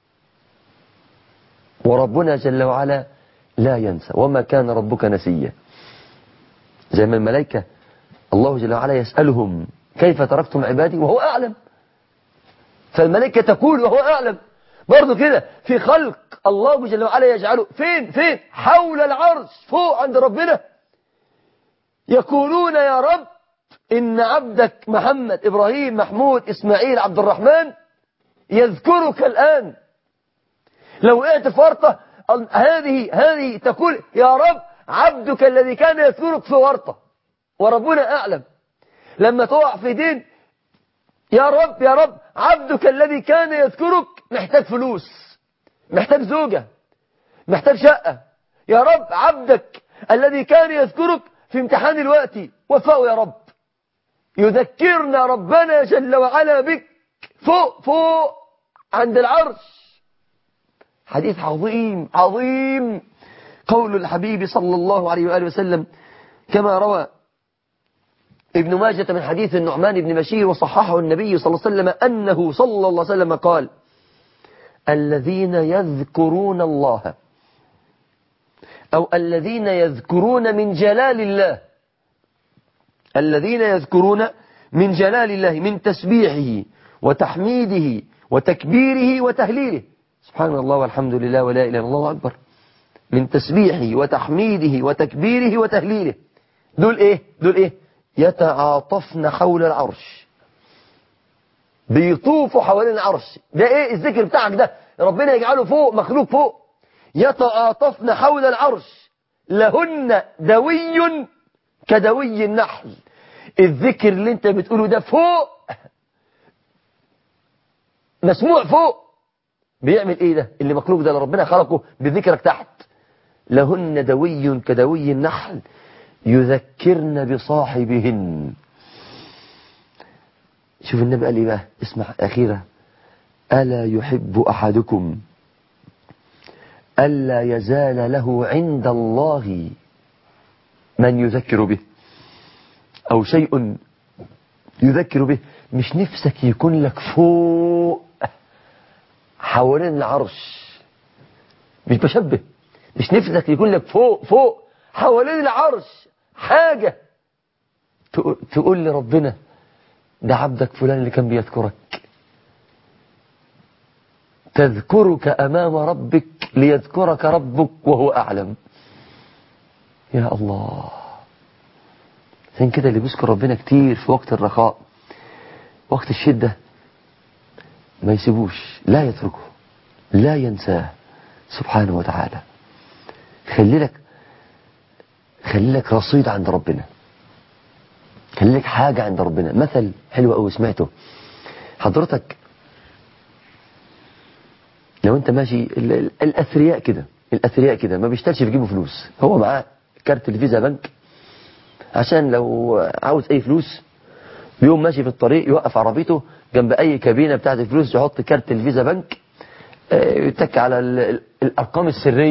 وربنا جل وعلا لا ينسى، وما كان ربك نسيا. زي ما الملائكة الله جل وعلا يسألهم كيف تركتم عبادي وهو أعلم. فالملائكة تقول وهو أعلم. برضو كده في خلق الله جل وعلا يجعله فين حول العرش فوق عند ربنا. يقولون يا رب إن عبدك محمد إبراهيم محمود إسماعيل عبد الرحمن يذكرك الآن، لو وقعت في ورطة هذه تقول يا رب عبدك الذي كان يذكرك في ورطة وربنا أعلم. لما تقع في دين يا رب عبدك الذي كان يذكرك محتاج فلوس، محتاج زوجة، محتاج شقة، يا رب عبدك الذي كان يذكرك في امتحان الوقت وفقه يا رب. يذكرنا ربنا جل وعلا بك فوق عند العرش. حديث عظيم قول الحبيب صلى الله عليه وآله وسلم كما روى ابن ماجة من حديث النعمان بن بشير وصححه النبي صلى الله عليه وسلم أنه صلى الله عليه وسلم قال الذين يذكرون الله أو الذين يذكرون من جلال الله، الذين يذكرون من جلال الله من تسبيحه وتحميده وتكبيره وتهليله، سبحان الله والحمد لله ولا إله إلا الله أكبر، من تسبيحه وتحميده وتكبيره وتهليله. دول إيه يتعاطفن حول العرش، بيطوفوا حوالين العرش. ده إيه الذكر بتاعك ده؟ ربنا يجعله فوق، مخلوق فوق. يتعاطفن حول العرش لهن دوي كدوي النحل. الذكر اللي انت بتقوله ده فوق، مسموع فوق. بيعمل ايه ده اللي مخلوق ده اللي ربنا خلقه بذكرك تحت؟ لهن دوي كدوي النحل يذكرن بصاحبهن. شوف النبي قال ايه بقى، اسمع اخيرا، ألا يحب أحدكم ألا يزال له عند الله من يذكر به أو شيء يذكر به. مش نفسك يكون لك فوق حوالين العرش؟ مش بشبه، مش نفسك يكون لك فوق حوالين العرش حاجة تقول لربنا ده عبدك فلان اللي كان بيذكرك، تذكرك أمام ربك ليذكرك ربك وهو أعلم. يا الله، عشان كده اللي بيذكر ربنا كتير في وقت الرخاء وقت الشدة ما يسيبوش، لا يتركه، لا ينساه سبحانه وتعالى. خلي لك رصيد عند ربنا، خلي لك حاجة عند ربنا. مثل حلو قوي سمعته حضرتك، لو انت ماشي الأثرياء كده ما بيشتغلش في جيبه فلوس، هو معاه كارت الفيزا بنك عشان لو عاوز اي فلوس بيوم ماشي في الطريق يوقف عربيته جنب اي كابينة بتاعت الفلوس، يحط كارت الفيزا بنك، يتك على الارقام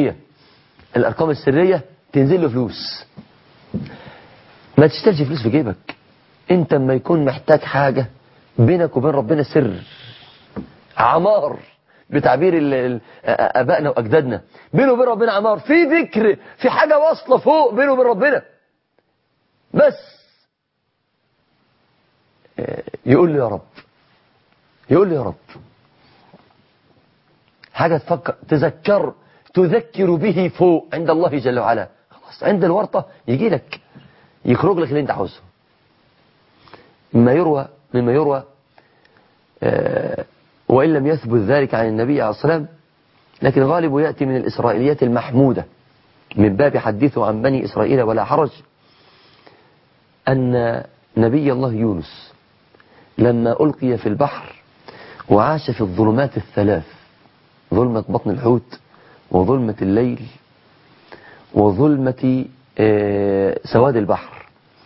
السرية تنزل له فلوس. ما تشتغلش فلوس في جيبك. انت لما يكون محتاج حاجة بينك وبين ربنا سر عمار، بتعبير ابائنا واجدادنا، بينه وبين ربنا عمار، في ذكر، في حاجة واصلة فوق بينه وبين ربنا. بس يقول له يا رب حاجة تذكر به فوق عند الله جل وعلا. خلاص عند الورطة يجي لك يخرج لك اللي انت عاوزه. مما يروى وإن لم يثبت ذلك عن النبي عليه الصلاة والسلام، لكن غالب يأتي من الإسرائيليات المحمودة من باب حديثه عن بني إسرائيل ولا حرج، أن نبي الله يونس لما ألقي في البحر وعاش في الظلمات الثلاث، ظلمة بطن الحوت وظلمة الليل وظلمة سواد البحر،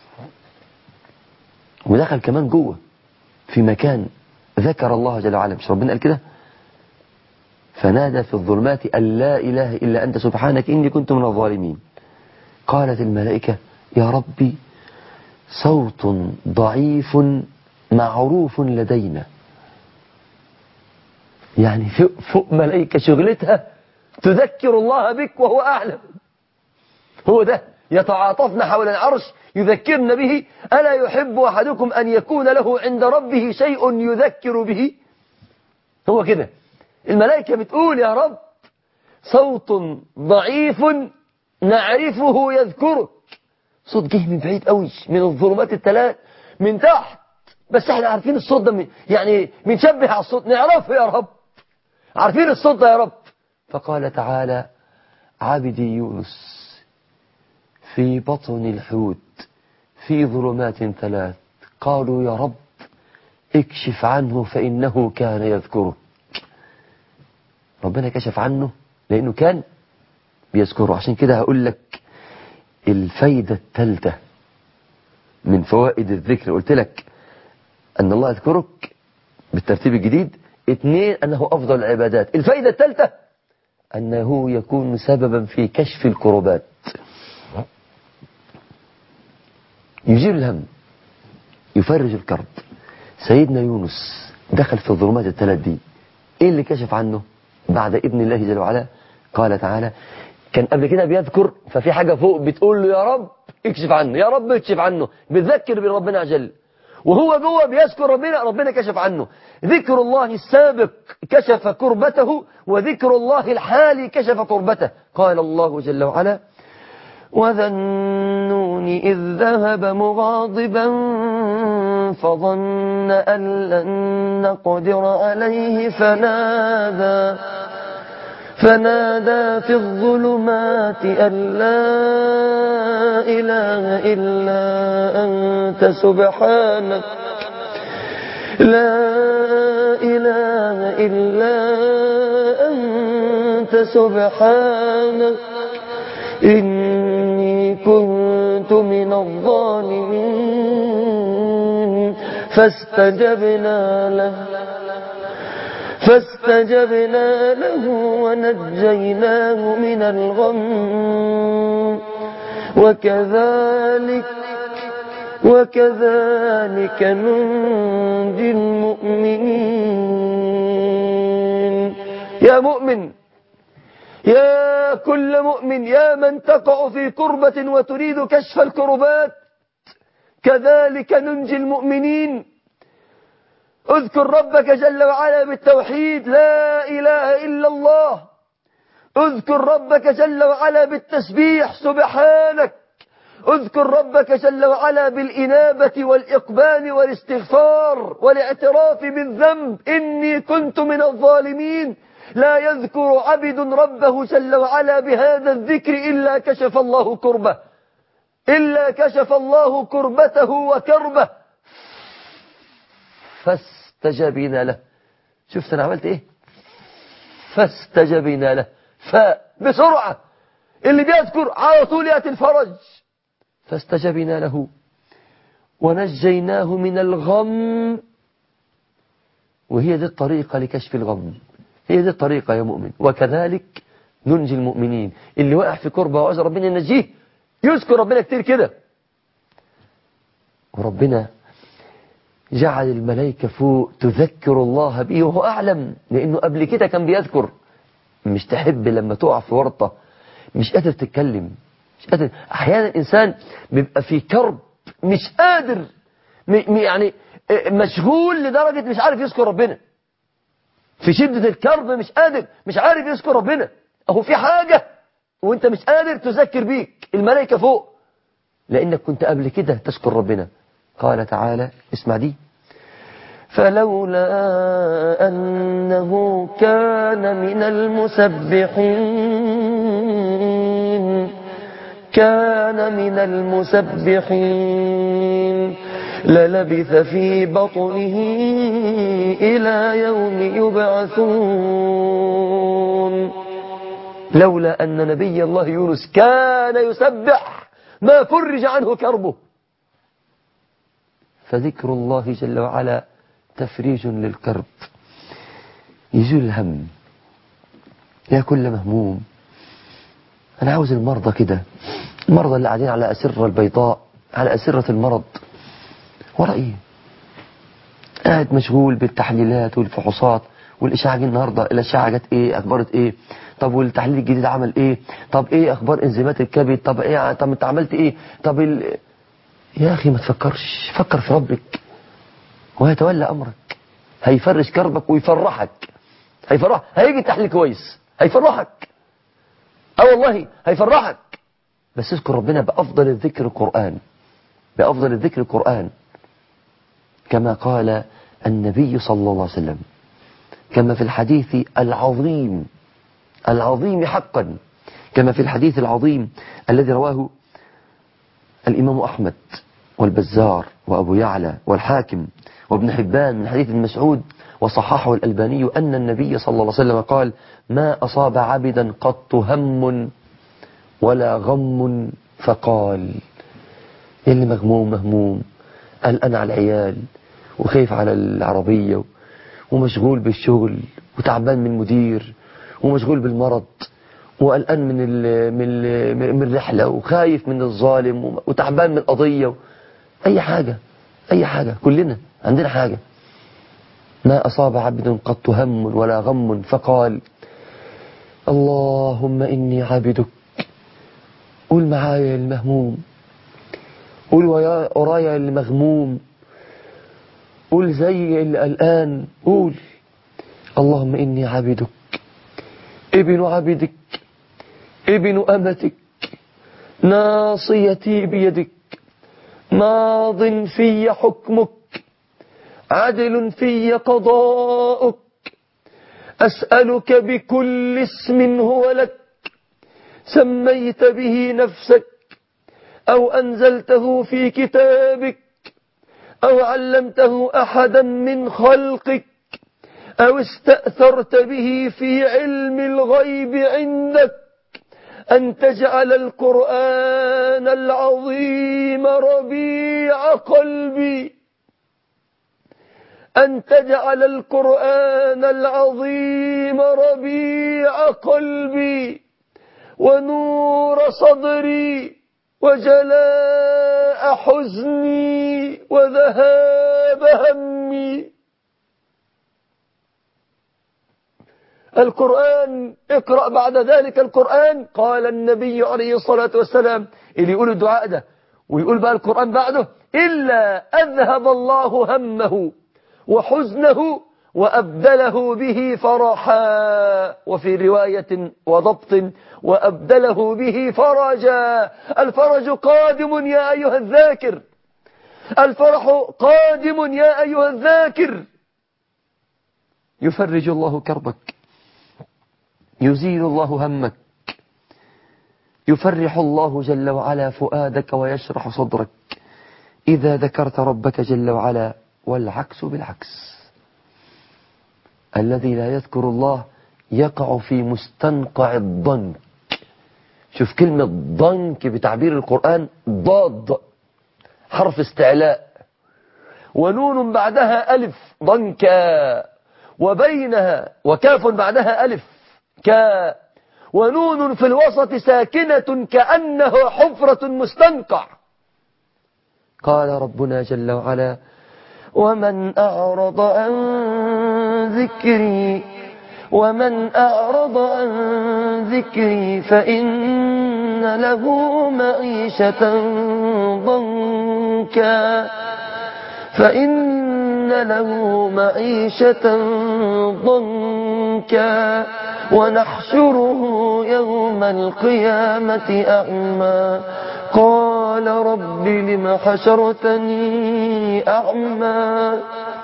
ودخل كمان جوه في مكان ذكر الله جل وعلا، مش ربنا قال كده؟ فنادى في الظلمات أن لا إله إلا أنت سبحانك إني كنت من الظالمين. قالت الملائكة يا ربي صوت ضعيف معروف لدينا. يعني فوق ملائكة شغلتها تذكر الله بك وهو أعلم. هو ده يتعاطفن حول العرش يذكرن به. ألا يحب أحدكم أن يكون له عند ربه شيء يذكر به؟ هو كده الملائكة بتقول يا رب صوت ضعيف نعرفه يذكرك. صوت جه من بعيد قوي من الظلمات الثلاث من تحت، بس احنا عارفين الصوت ده يعني بنشبه على الصوت نعرفه يا رب، عارفين الصوت ده يا رب. فقال تعالى عبدي يونس في بطن الحوت في ظلمات ثلاث قالوا يا رب اكشف عنه فإنه كان يذكرك. ربنا كشف عنه لأنه كان بيذكره. عشان كده هقول لك الفايدة الثالثة من فوائد الذكر. قلت لك أن الله يذكرك بالترتيب الجديد. 2 أنه أفضل العبادات. الفايدة الثالثة أنه يكون سببا في كشف الكربات، يجير الهم، يفرج الكرب. سيدنا يونس دخل في الظلمات الثلاث دي، ايه اللي كشف عنه بعد إذن الله جل وعلا؟ قال تعالى كان قبل كده بيذكر، ففي حاجة فوق بتقول له يا رب اكشف عنه، يا رب اكشف عنه، بتذكر بربنا جل. وهو جوه بيذكر ربنا، ربنا كشف عنه. ذكر الله السابق كشف كربته، وذكر الله الحالي كشف كربته. قال الله جل وعلا وذا النون إذ ذهب مغاضبا فظن أن لن نقدر عليه فنادى في الظلمات أن لا إله إلا أنت سبحانك لا إله إلا أنت سبحانك إني كنت من الظالمين فاستجبنا له ونجيناه من الغم وكذلك ننجي المؤمنين. يا مؤمن، يا كل مؤمن، يا من تقع في كربة وتريد كشف الكربات، كذلك ننجي المؤمنين. اذكر ربك جل وعلا بالتوحيد لا إله إلا الله، اذكر ربك جل وعلا بالتسبيح سبحانك، اذكر ربك جل وعلا بالإنابة والإقبال والاستغفار والاعتراف بالذنب إني كنت من الظالمين. لا يذكر عبد ربه جل وعلا بهذا الذكر إلا كشف الله كربته وكربه. فاستجبنا له. شفت أنا عملت إيه؟ فاستجبنا له، بسرعة اللي بيذكر على طول يأتي الفرج. فاستجبنا له ونجيناه من الغم. وهي دي الطريقة لكشف الغم، هي دي الطريقة يا مؤمن. وكذلك ننجي المؤمنين. اللي وقع في كربة وعايز ربنا ينجيه يذكر ربنا كتير كده. وربنا جعل الملائكة فوق تذكر الله به وهو أعلم، لأنه قبل كده كان بيذكر. مش تحب لما تقع في ورطة مش قادر تتكلم، مش قادر. أحيانا الإنسان بيبقى في كرب مش قادر، يعني مشغول لدرجة مش عارف يذكر ربنا. في شدة الكرب مش قادر، مش عارف يذكر ربنا. أهو في حاجة وانت مش قادر تذكر بيك الملائكة فوق، لأنك كنت قبل كده تذكر ربنا. قال تعالى اسمع دي فلولا أنه كان من المسبحين للبث في بطنه إلى يوم يبعثون. لولا أن نبي الله يونس كان يسبح ما فرج عنه كربه. فذكر الله جل وعلا تفريج للكرب، يزيل الهم. يا كل مهموم، أنا عاوز المرضى كده، المرضى اللي قاعدين على أسرة البيضاء، على أسرة المرض، ورا إيه؟ قاعد مشغول بالتحليلات والفحوصات والإشاعة. النهاردة الإشاعة جت إيه؟ أخبارت إيه؟ طب والتحليل الجديد عمل إيه؟ طب إيه أخبار إنزيمات الكبد؟ طب إيه؟ طب أنت عملت إيه؟ طب يا أخي ما فكر في ربك وهيتولى أمرك، هيفرج كربك ويفرحك. هيفرح، هيجي تحليل كويس، هيفرحك. والله هيفرحك. بس اذكر ربنا بأفضل الذكر القرآن، بأفضل الذكر القرآن، كما قال النبي صلى الله عليه وسلم، كما في الحديث العظيم العظيم حقا، كما في الحديث العظيم الذي رواه الإمام أحمد والبزار وأبو يعلى والحاكم وابن حبان من حديث ابن مسعود وصححه الألباني أن النبي صلى الله عليه وسلم قال: ما أصاب عبدا قط هم ولا غم فقال. اللي مهموم قلقان على العيال وخايف على العربية ومشغول بالشغل وتعبان من المدير ومشغول بالمرض وقلقان من الرحلة وخايف من الظالم وتعبان من القضية، أي حاجة كلنا عندنا حاجة. ما أصاب عبد قط هم ولا غم فقال: اللهم إني عبدك. قول معايا المهموم، قول ورايا المغموم، قول زي اللي قلقان، قول: اللهم إني عبدك ابن عبدك ابن أمتك ناصيتي بيدك ماض في حكمك عدل في قضاؤك أسألك بكل اسم هو لك سميت به نفسك أو أنزلته في كتابك أو علمته أحدا من خلقك أو استأثرت به في علم الغيب عندك أن تجعل القرآن العظيم ربيع قلبي، أن تجعل القرآن العظيم ربيع قلبي ونور صدري وجلاء حزني وذهاب همي. القرآن، اقرأ بعد ذلك القرآن. قال النبي عليه الصلاة والسلام اللي يقول الدعاء ده ويقول بقى القرآن بعده: إلا أذهب الله همه وحزنه وأبدله به فرحا، وفي رواية وضبط: وأبدله به فرجا. الفرج قادم يا أيها الذاكر، الفرح قادم يا أيها الذاكر. يفرج الله كربك، يزيل الله همك، يفرح الله جل وعلا فؤادك ويشرح صدرك إذا ذكرت ربك جل وعلا. والعكس بالعكس، الذي لا يذكر الله يقع في مستنقع الضنك. شوف كلمة ضنك بتعبير القرآن: ضاد حرف استعلاء ونون بعدها ألف ضنكا، وبينها وكاف بعدها ألف كا، ونون في الوسط ساكنة كأنه حفرة مستنقع. قال ربنا جل وعلا: ومن أعرض عن ذكري فإن له معيشة ضنكا ونحشره يوم القيامة أعمى قال رب لم حشرتني أعمى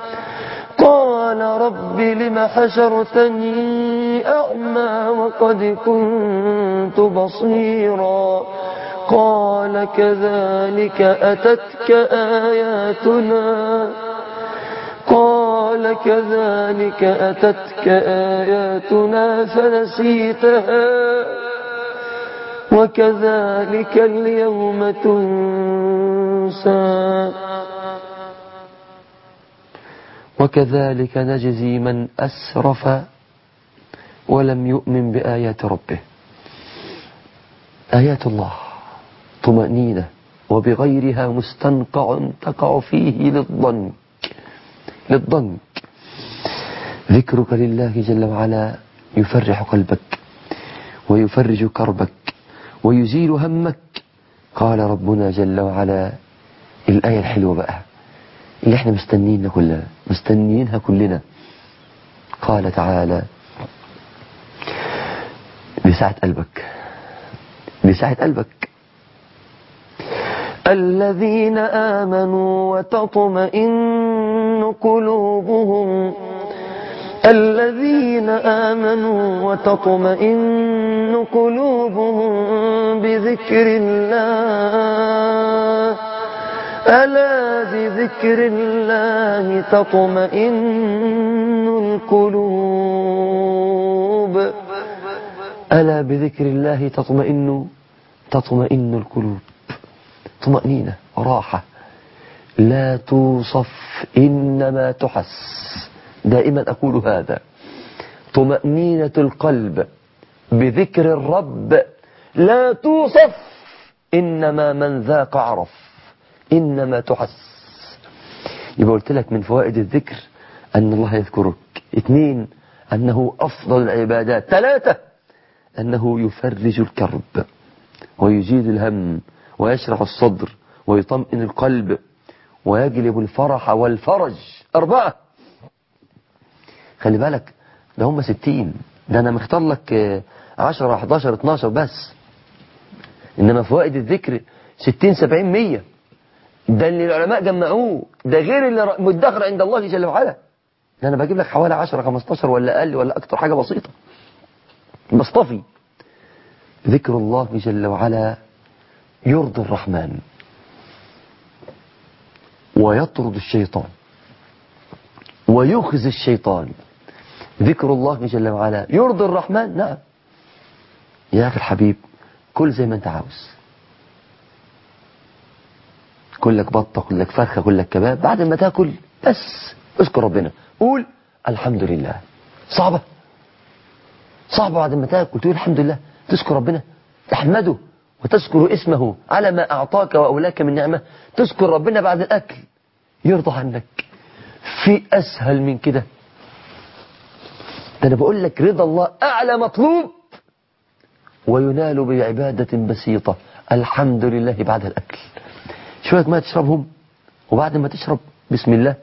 وقد كنت بصيرا قال كذلك أتتك آياتنا فنسيتها وكذلك اليوم تنسى وكذلك نجزي من أسرف ولم يؤمن بآيات ربه. آيات الله طمأنينة، وبغيرها مستنقع تقع فيه للضنك. ذكرك لله جل وعلا يفرح قلبك ويفرج كربك ويزيل همك. قال ربنا جل وعلا الآية الحلوة بقى اللي احنا مستنيينها كلنا، قال تعالى: لساعة قلبك، لساعة قلبك. الذين آمنوا وتطمئن قلوبهم، الذين آمنوا وتطمئن قلوبهم بذكر الله، ألا بذكر الله تطمئن القلوب، ألا بذكر الله تطمئن القلوب. طمأنينة، راحة لا توصف إنما تحس. دائما أقول هذا، طمأنينة القلب بذكر الرب لا توصف، إنما من ذاق عرف، إنما تحس. يبقى قلت لك من فوائد الذكر أن الله يذكرك. 2 أنه أفضل العبادات. 3 أنه يفرج الكرب ويزيد الهم ويشرح الصدر ويطمئن القلب ويجلب الفرح والفرج. 4 خلي بالك، ده هم 60، ده أنا مختار لك 10 11 12 بس، إنما فوائد الذكر 60 70 100. ده اللي العلماء جمعوه، ده غير اللي مدخر عند الله جل وعلا. ده أنا بجيب لك حوالي 10 15 ولا أقل ولا أكتر، حاجة بسيطة بصطفي. ذكر الله جل وعلا يرضي الرحمن ويطرد الشيطان ويخزي الشيطان. ذكر الله جل وعلا يرضي الرحمن. نعم يا أخي الحبيب، كل زي ما أنت عاوز، كل لك بطة، كل لك فرخة، كل لك كباب، بعد ما تاكل بس اذكر ربنا، قول الحمد لله. صعبة بعد ما تاكل تقول الحمد لله، تذكر ربنا، تحمده وتذكر اسمه على ما أعطاك وأولاك من نعمة. تذكر ربنا بعد الأكل يرضى عنك. في أسهل من كده؟ ده أنا بقول لك رضا الله أعلى مطلوب، وينال بعبادة بسيطة. الحمد لله بعد الأكل، شوية ما تشربهم، وبعد ما تشرب بسم الله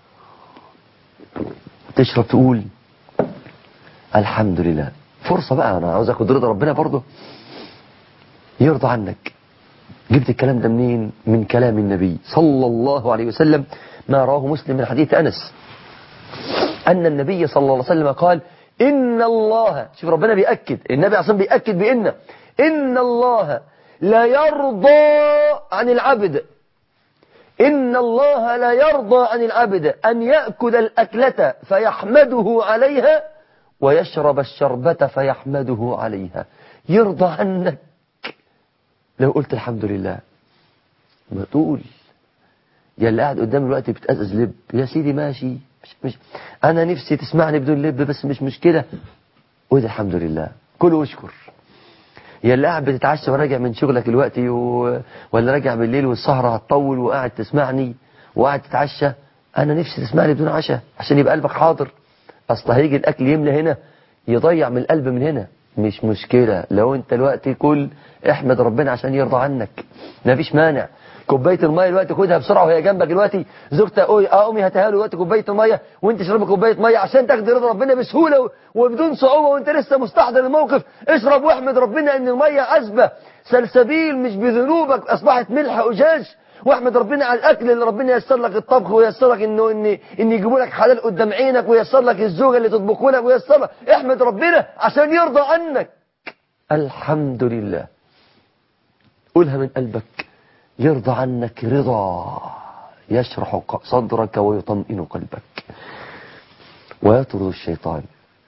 تشرب تقول الحمد لله. فرصة بقى، أنا عاوز أخد رضا ربنا برضه يرضى عنك. جبت الكلام ده منين؟ من كلام النبي صلى الله عليه وسلم، ما رواه مسلم من حديث أنس أن النبي صلى الله عليه وسلم قال إن الله، شوف ربنا بيأكد، النبي عصام بيأكد إن الله لا يرضى عن العبد، إن الله لا يرضى عن العبد أن يأكل الأكلة فيحمده عليها ويشرب الشربة فيحمده عليها. يرضى عنك لو قلت الحمد لله. ما تقول يا اللي قاعد قدام الوقت بتأزز لب، يا سيدي ماشي، مش أنا نفسي تسمعني بدون لب بس مش مشكلة، قول الحمد لله، كل واشكر. يا اللي قاعد بتتعشى وراجع من شغلك دلوقتي ولا راجع بالليل والسهرة هتطول وقاعد تسمعني وقاعد تتعشى، أنا نفسي تسمعني بدون عشاء عشان يبقى قلبك حاضر. أصل هيجي الأكل يملى هنا يضيع من القلب من هنا، مش مشكلة لو أنت الوقت كل احمد ربنا عشان يرضى عنك، مفيش مانع. كوبايه الميه دلوقتي خدها بسرعه وهي جنبك دلوقتي، زوجتك امي هاتها له دلوقتي كوبايه الميه وانت اشرب كوبايه ميه عشان تاخد رضا ربنا بسهوله وبدون صعوبه وانت لسه مستحضر الموقف. اشرب واحمد ربنا ان الميه عذبه سلسبيل مش بذنوبك اصبحت ملح اجاج، واحمد ربنا على الاكل اللي ربنا ييسر لك الطبخ وييسر لك ان يجيبوا لك حلال قدام عينك وييسر لك الزوجه اللي تطبخ لك وييسر لك. احمد ربنا عشان يرضى عنك. الحمد لله، قولها من قلبك، يرضى عنك رضا يشرح صدرك ويطمئن قلبك ويطرد الشيطان.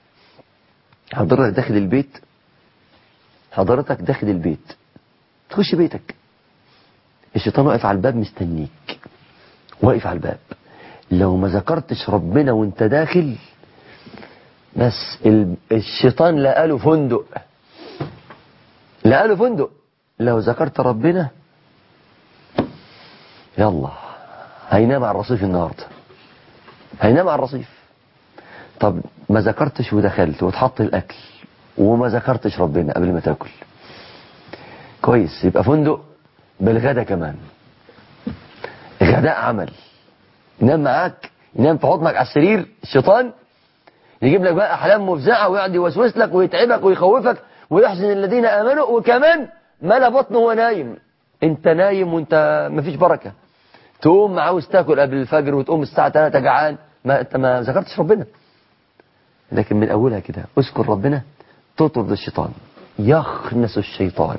حضرتك داخل البيت تخش بيتك، الشيطان واقف على الباب مستنيك، واقف على الباب. لو ما ذكرتش ربنا وانت داخل بس الشيطان لقاله فندق. لو ذكرت ربنا يلا هينام على الرصيف النهارده، هينام على الرصيف. طب ما ذكرتش ودخلت وتحط الاكل وما ذكرتش ربنا قبل ما تاكل، كويس، يبقى فندق بالغدا كمان، غداء عمل. ينام معاك، ينام في حضنك على السرير الشيطان، يجيب لك بقى احلام مفزعه ويقعد يوسوس لك ويتعبك ويخوفك ويحزن الذين آمنوا، وكمان ملا بطنه وهو نايم. انت نايم وانت مفيش بركة، تقوم عاوز تاكل قبل الفجر وتقوم الساعة 3 جعان، ما انت ما ذكرتش ربنا. لكن من أولها كده اذكر ربنا تطرد الشيطان، يخنس الشيطان.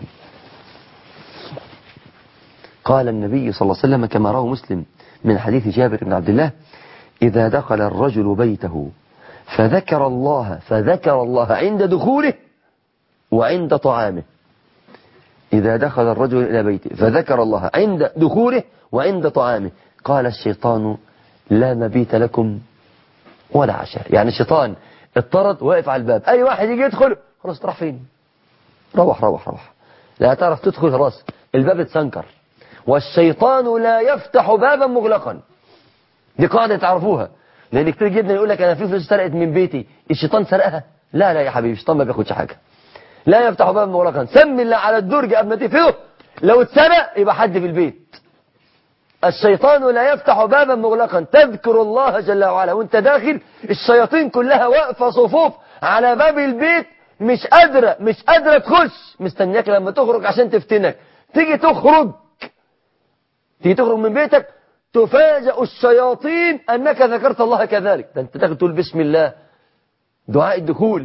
قال النبي صلى الله عليه وسلم كما رواه مسلم من حديث جابر بن عبد الله: إذا دخل الرجل بيته فذكر الله عند دخوله وعند طعامه. إذا دخل الرجل إلى بيته فذكر الله عند دخوله وعند طعامه قال الشيطان: لا مبيت لكم ولا عشاء. يعني الشيطان اضطرد واقف على الباب، أي واحد يجي يدخل خلاص راح فين؟ روح، لا تعرف تدخل، خلاص الباب اتسنكر. والشيطان لا يفتح بابا مغلقا، دي قاعدة تعرفوها، لأن كتير جدا يقول لك أنا في فلوس سرقت من بيتي، الشيطان سرقها؟ لا يا حبيبي، الشيطان ما بياخدش حاجة. لا يفتح بابا مغلقا، سمي الله على الدرج قبل ما تقفله، لو اتسرق يبقى حد في البيت. الشيطان لا يفتح بابا مغلقا، تذكر الله جل وعلا وانت داخل، الشياطين كلها واقفة صفوف على باب البيت، مش قادرة تخش، مستنياك لما تخرج عشان تفتنك. تيجي تخرج من بيتك تفاجأ الشياطين أنك ذكرت الله كذلك. ده انت تقول بسم الله، دعاء الدخول.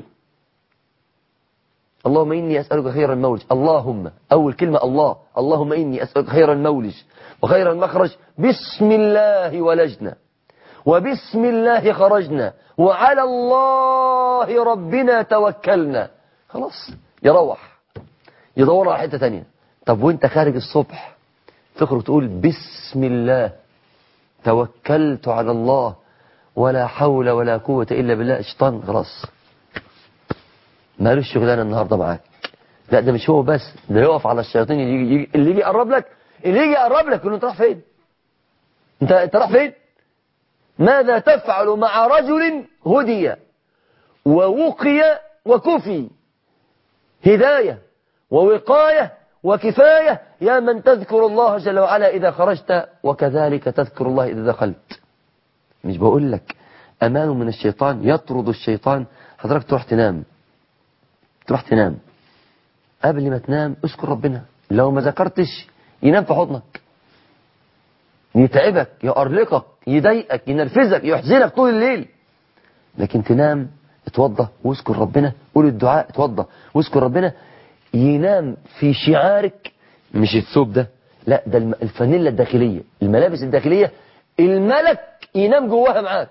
اللهم إني أسألك خير المولج، اللهم أول كلمة الله، اللهم إني أسألك خير المولج وخير المخرج، بسم الله ولجنا وبسم الله خرجنا وعلى الله ربنا توكلنا. خلاص يروح يدور على حتة تانية. طب وانت خارج الصبح تخرج تقول بسم الله توكلت على الله ولا حول ولا قوة إلا بالله. الشيطان خلاص مالوش شغلانة النهاردة معاك. لا ده مش هو بس، ده يقف على الشياطين اللي يجي يقرب لك، يقول انت راح فين؟ انت راح فين؟ ماذا تفعل مع رجل هدي ووقي وكفي؟ هداية ووقاية وكفاية يا من تذكر الله جل وعلا إذا خرجت، وكذلك تذكر الله إذا دخلت. مش بقول لك أمان من الشيطان، يطرد الشيطان. حضرتك تروح تنام، قبل ما تنام اذكر ربنا، لو ما ذكرتش ينام في حضنك، يتعبك، يقرلقك، يضايقك، ينرفزك، يحزنك طول الليل. لكن تنام اتوضى واذكر ربنا، قول الدعاء، اتوضى واذكر ربنا. ينام في شعارك، مش الثوب ده، لا ده الفانيلا الداخلية، الملابس الداخلية، الملك ينام جواها معاك.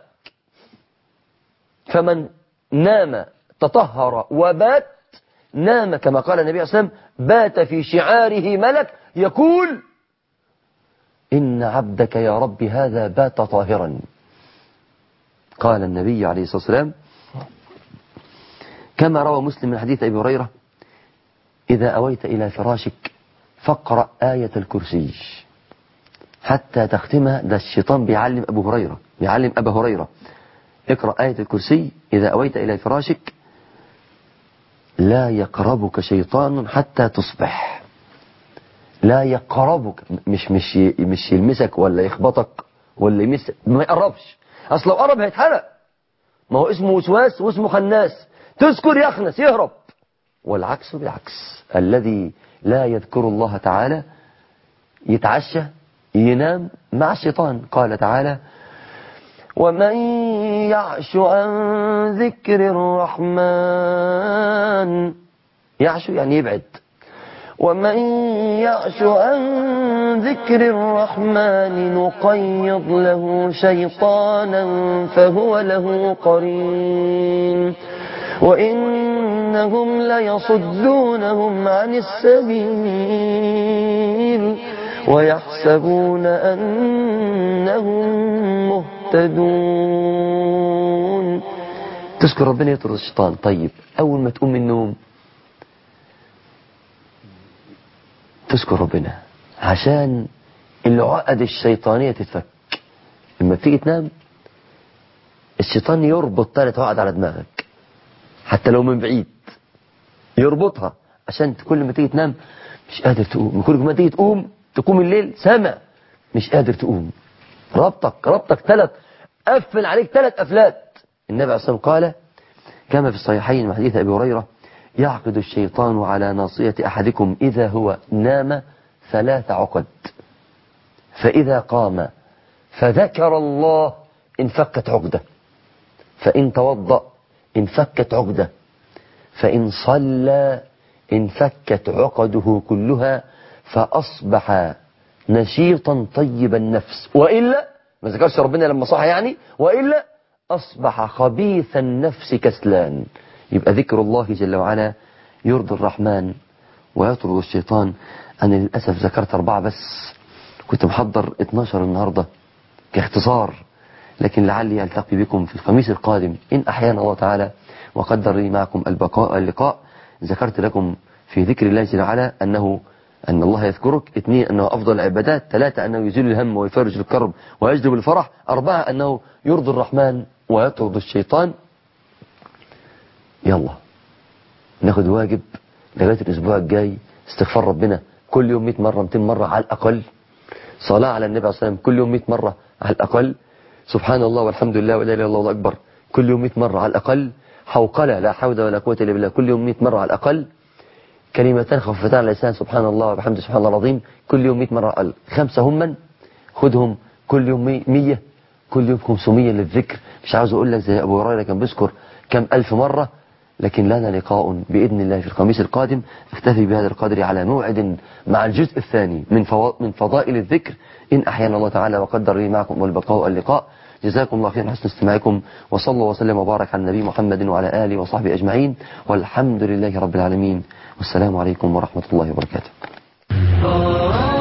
فمن نام تطهر وبات، نام كما قال النبي صلى الله عليه وسلم: بات في شعاره ملك يقول: إن عبدك يا رب هذا بات طاهرا. قال النبي عليه الصلاة والسلام كما روى مسلم من حديث أبي هريرة: إذا أويت إلى فراشك فاقرأ آية الكرسي حتى تختمها. ده الشيطان بيعلم أبا هريرة اقرأ آية الكرسي إذا أويت إلى فراشك، لا يقربك شيطان حتى تصبح. لا يقربك، مش يلمسك ولا يخبطك ولا يمسك، ما يقربش. أصل لو قرب هيتحرق، ما هو اسمه وسواس واسمه خناس، تذكر يخنس يهرب. والعكس بالعكس، الذي لا يذكر الله تعالى يتعشى ينام مع الشيطان. قال تعالى: ومن يعش عن ذكر الرحمن، يعش يعني يبعد، ومن يعش عن ذكر الرحمن نقيض له شيطانا فهو له قرين وإنهم ليصدونهم عن السبيل ويحسبون أنهم مهتدون. تذكر ربنا يطرد الشيطان. طيب أول ما تقوم من النوم تذكر ربنا عشان العقد الشيطانية تتفك. لما تيجي تنام الشيطان يربط 3 عقد على دماغك، حتى لو من بعيد يربطها، عشان كل ما تيجي تنام مش قادر تقوم. كل ما تيجي تقوم الليل سامع مش قادر تقوم. ربطك 3، قفل عليك 3 قفلات. النبي عليه الصلاة والسلام قال كما في الصحيحين من حديث أبي هريرة: يعقد الشيطان على ناصية أحدكم إذا هو نام 3 عقد، فإذا قام فذكر الله انفكت عقدة، فإن توضأ انفكت عقدة، فإن صلى انفكت عقده كلها، فأصبح نشيطا طيب النفس، وإلا ما ذكرش ربنا لما صح يعني، وإلا أصبح خبيث النفس كسلان. يبقى ذكر الله جل وعلا يرضي الرحمن ويطرد الشيطان. أنا للأسف ذكرت 4 بس، كنت محضر 12 النهاردة كاختصار، لكن لعلي ألتقي بكم في الخميس القادم إن أحيانا الله تعالى وقدر لي معكم اللقاء. ذكرت لكم في ذكر الله جل وعلا أن الله يذكرك، 2 أنه أفضل العبادات، 3 أنه يزيل الهم ويفرج الكرب ويجلب الفرح، 4 أنه يرضي الرحمن ويطرد الشيطان. يلا ناخد واجب لغاية الأسبوع الجاي، استغفار ربنا كل يوم 100 مرة 200 مرة على الأقل، صلاة على النبي عليه الصلاة والسلام كل يوم 100 مرة على الأقل، سبحان الله والحمد لله ولا إله إلا الله والله أكبر كل يوم 100 مرة على الأقل، حوقلة لا حول ولا قوة إلا بالله كل يوم 100 مرة على الأقل، كلمتان خفيفتان على اللسان سبحان الله وبحمده سبحان الله العظيم كل يوم 100 مرة على الأقل، 5 هم خدهم كل يوم 100، كل يوم 500 للذكر. مش عاوز أقول لك زي أبو هريرة كان بيذكر كم 1000 مرة، لكن لنا لقاء بإذن الله في الخميس القادم. اكتفي بهذا القدر على موعد مع الجزء الثاني من فضائل الذكر إن أحيانا الله تعالى وقدر لي معكم والبقاء واللقاء. جزاكم الله خيرا حسن استماعكم، وصلى الله وسلم وبارك على النبي محمد وعلى آله وصحبه أجمعين، والحمد لله رب العالمين، والسلام عليكم ورحمة الله وبركاته.